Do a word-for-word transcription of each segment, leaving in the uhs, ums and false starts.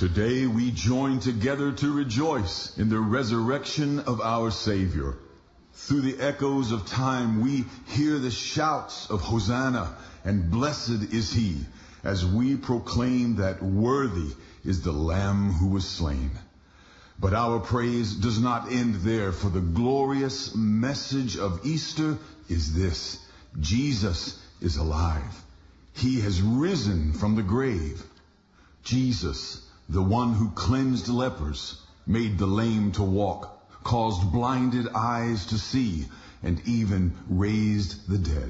Today we join together to rejoice in the resurrection of our Savior. Through the echoes of time we hear the shouts of Hosanna and blessed is he, as we proclaim that worthy is the Lamb who was slain. But our praise does not end there, for the glorious message of Easter is this: Jesus is alive. He has risen from the grave. Jesus, the one who cleansed lepers, made the lame to walk, caused blinded eyes to see, and even raised the dead.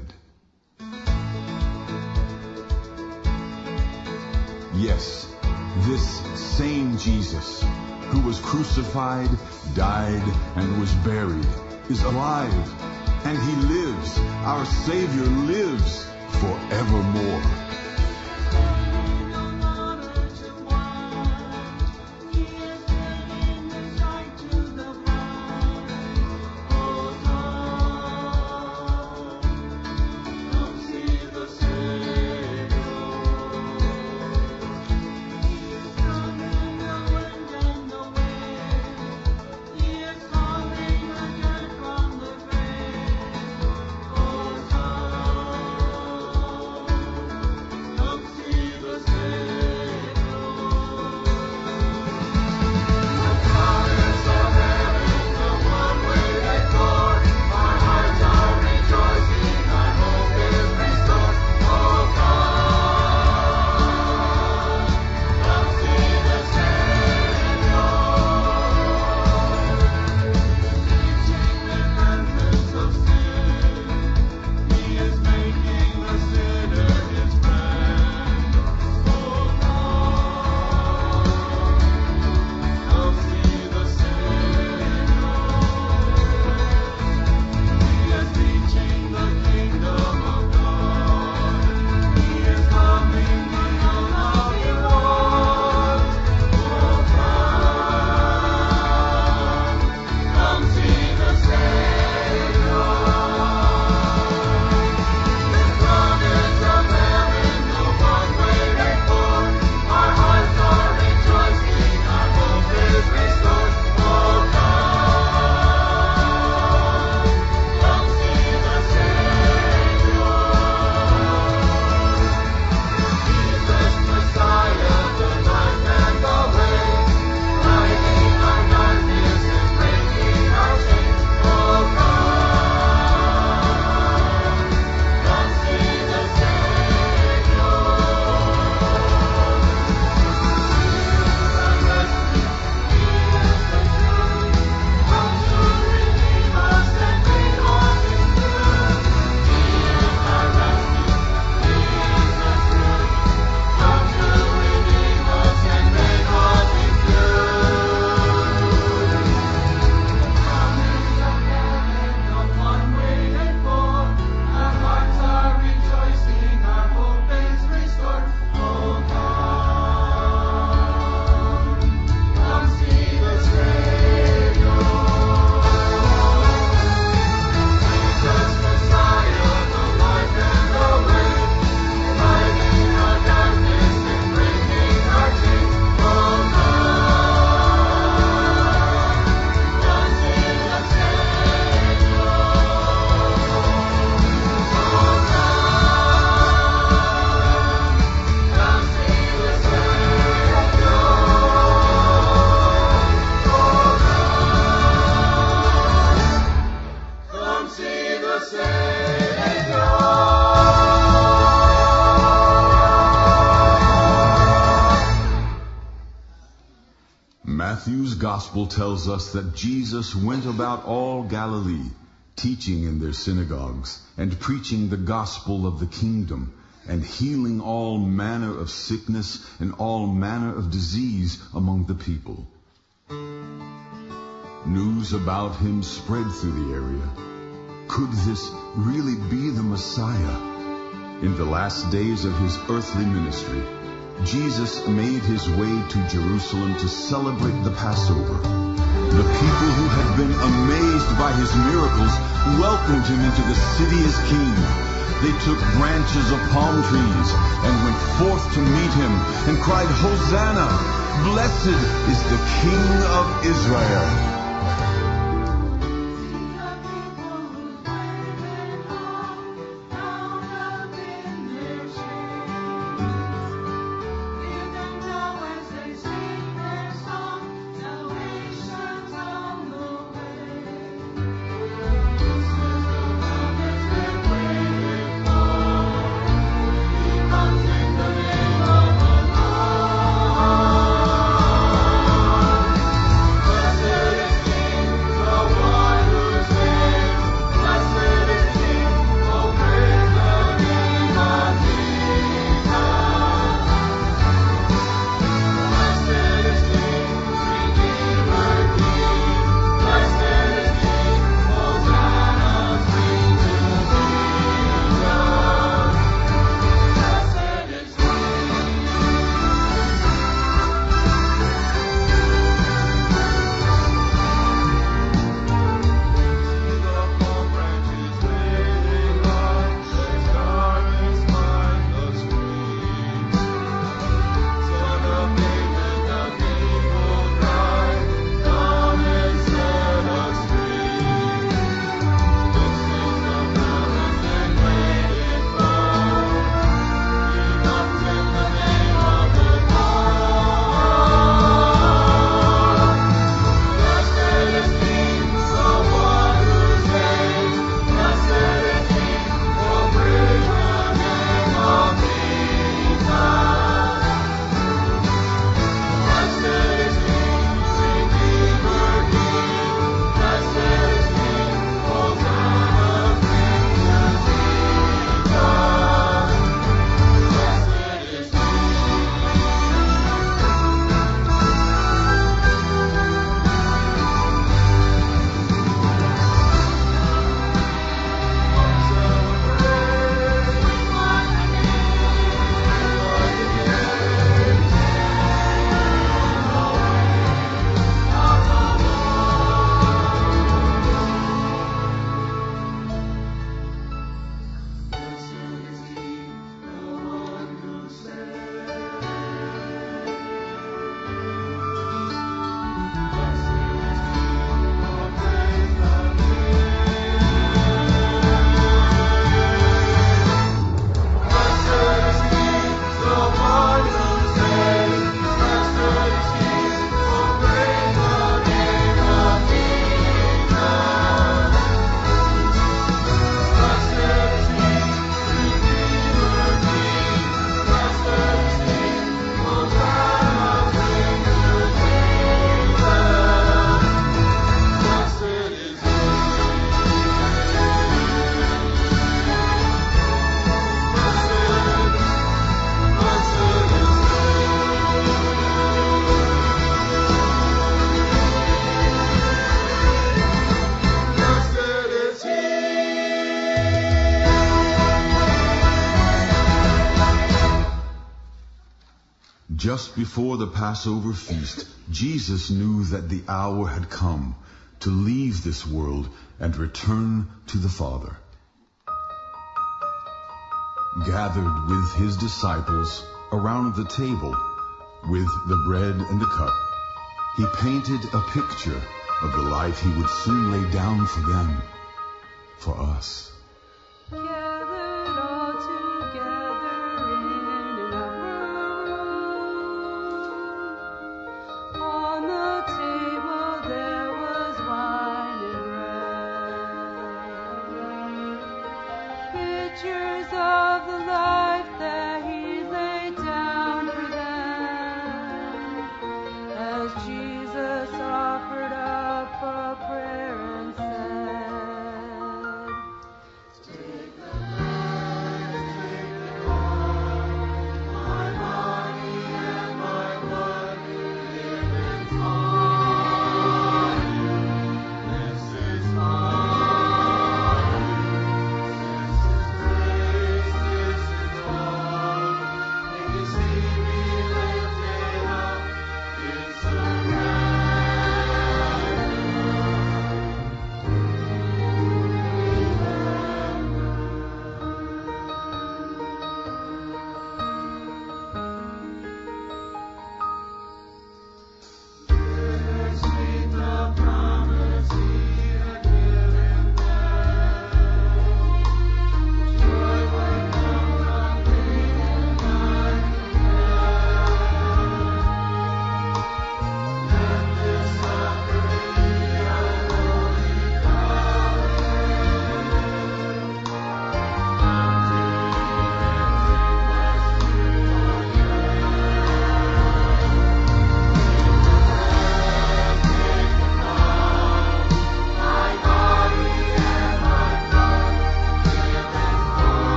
Yes, this same Jesus, who was crucified, died, and was buried, is alive, and he lives. Our Savior lives forevermore. Matthew's gospel tells us that Jesus went about all Galilee, teaching in their synagogues and preaching the gospel of the kingdom and healing all manner of sickness and all manner of disease among the people. News about him spread through the area. Could this really be the Messiah? In the last days of his earthly ministry, Jesus made his way to Jerusalem to celebrate the Passover. The people who had been amazed by his miracles welcomed him into the city as king. They took branches of palm trees and went forth to meet him and cried, "Hosanna! Blessed is the King of Israel. Just before the Passover feast, Jesus knew that the hour had come to leave this world and return to the Father. Gathered with his disciples around the table with the bread and the cup, he painted a picture of the life he would soon lay down for them, for us. Praise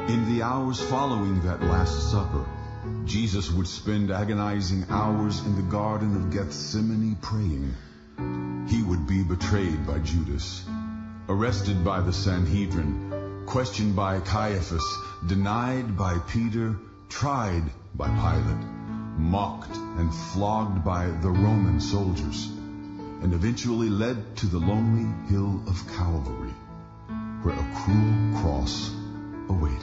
In the hours following that Last Supper, Jesus would spend agonizing hours in the Garden of Gethsemane praying. He would be betrayed by Judas, arrested by the Sanhedrin, questioned by Caiaphas, denied by Peter, tried by Pilate, mocked and flogged by the Roman soldiers, and eventually led to the lonely hill of Calvary, where a cruel cross awaited.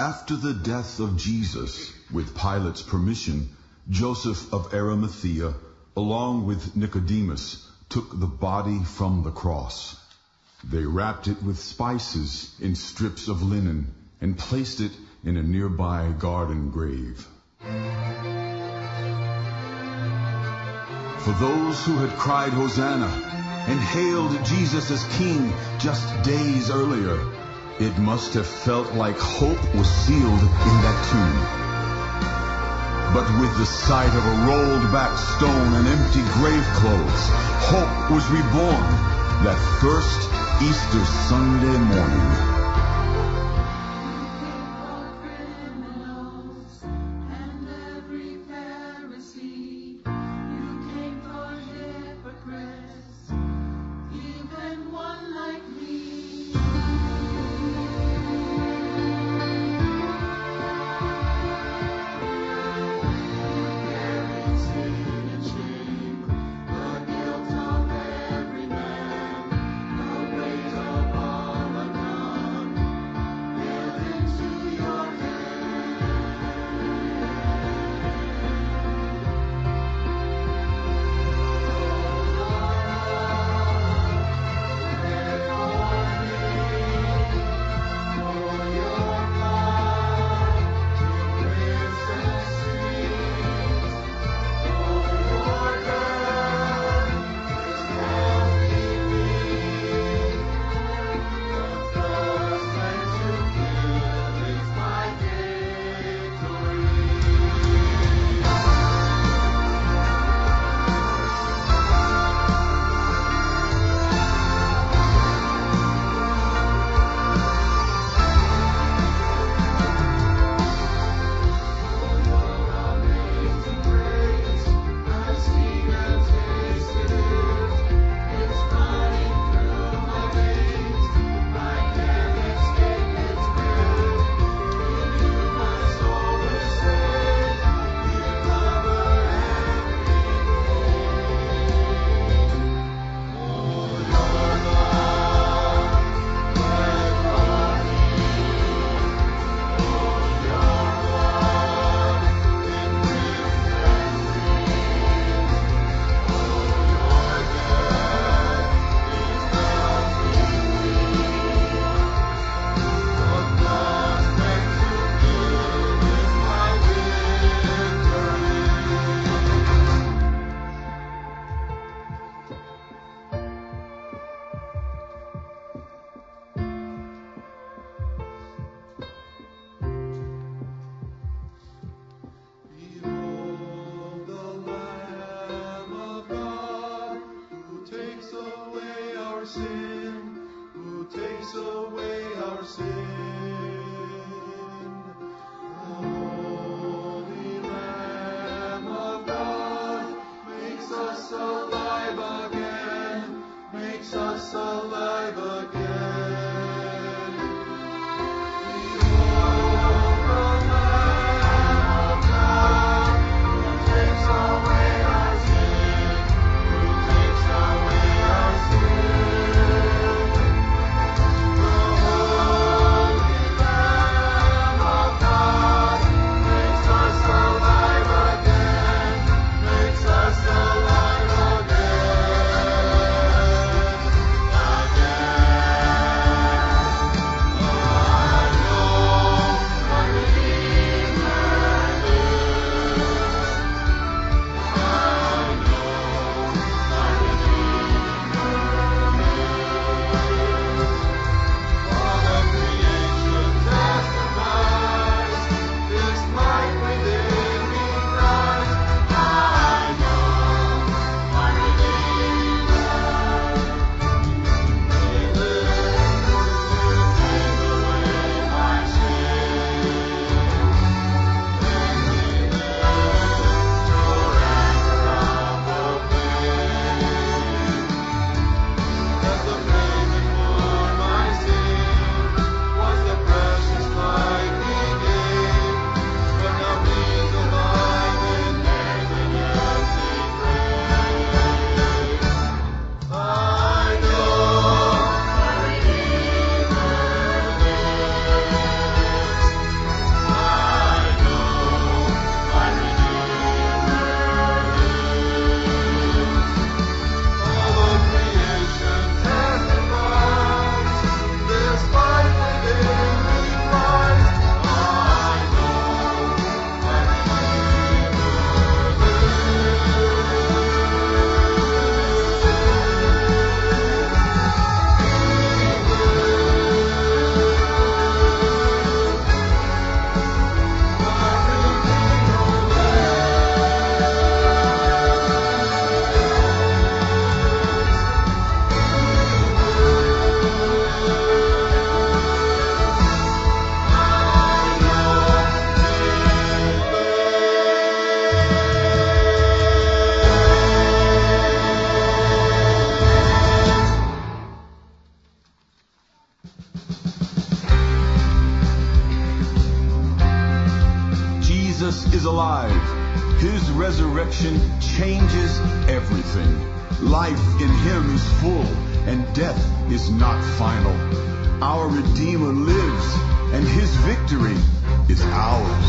After the death of Jesus, with Pilate's permission, Joseph of Arimathea, along with Nicodemus, took the body from the cross. They wrapped it with spices in strips of linen and placed it in a nearby garden grave. For those who had cried Hosanna and hailed Jesus as King just days earlier, it must have felt like hope was sealed in that tomb. But with the sight of a rolled back stone and empty grave clothes, hope was reborn that first Easter Sunday morning. Jesus is alive. His resurrection changes everything. Life in him is full, and death is not final. Our Redeemer lives, and his victory is ours.